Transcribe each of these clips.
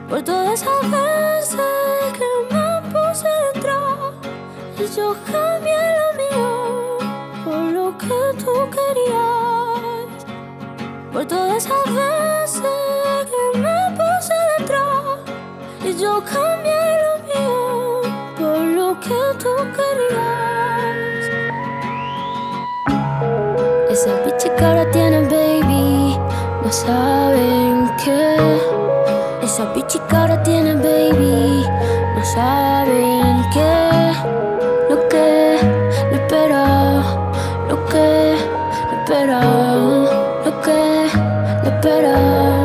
por todas esas veces que me puse detrás y yo cambié lo mío por lo que tú querías. Por todas esas veces que me puse detrás y yo cambié lo mío por lo que tú querías. Esa bitch que ahora tiene baby, no saben qué. Esa bitch que ahora tiene baby, no saben qué. Lo que le espera, lo que le espera, lo que le espera.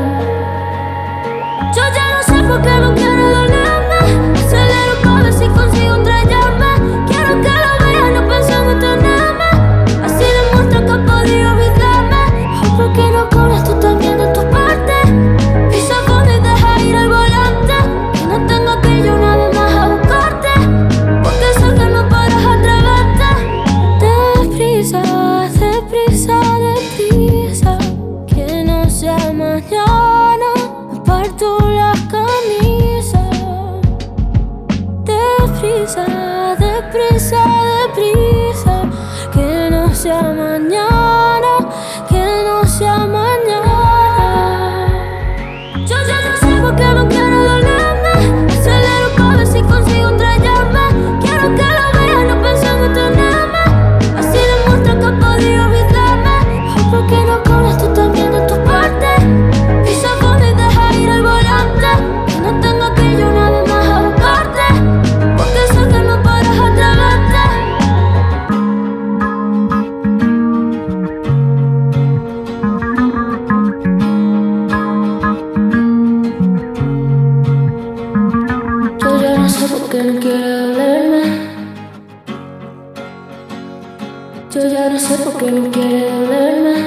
Yo ya no sé por qué no quiero dolerme. Acelero pa' ver si consigo estrellarme. Quiero que lo veas, no pensando en tenerme. Así demuestra que he podido olvidarme. Ay, ¿por qué no pones tú también de tu parte? Pisa fondo y deja ir al volante. Que no tengo que yo una vez más a buscarte, porque sé que no podrás atreverte. Deprisa, deprisa, deprisa, que no sea mañana. Me parto la camisa. Deprisa, deprisa, deprisa, que no sea mañana, que no sea mañana. Yo ya no sé por qué no quiero dolerme. Acelero pa' ver si consigo estrellarme. Quiero que lo veas, no pensando en tenerme. Así demuestra que he podido olvidarme. Ay, ¿por qué no pones tú también de tu parte? Pisa fondo y deja ir al volante. Que no tengo que yo una vez más a buscarte, porque sé que no podrás atreverte. Yo ya no sé por qué no quiero dolerme. Yo ya no sé por qué no quiero dolerme.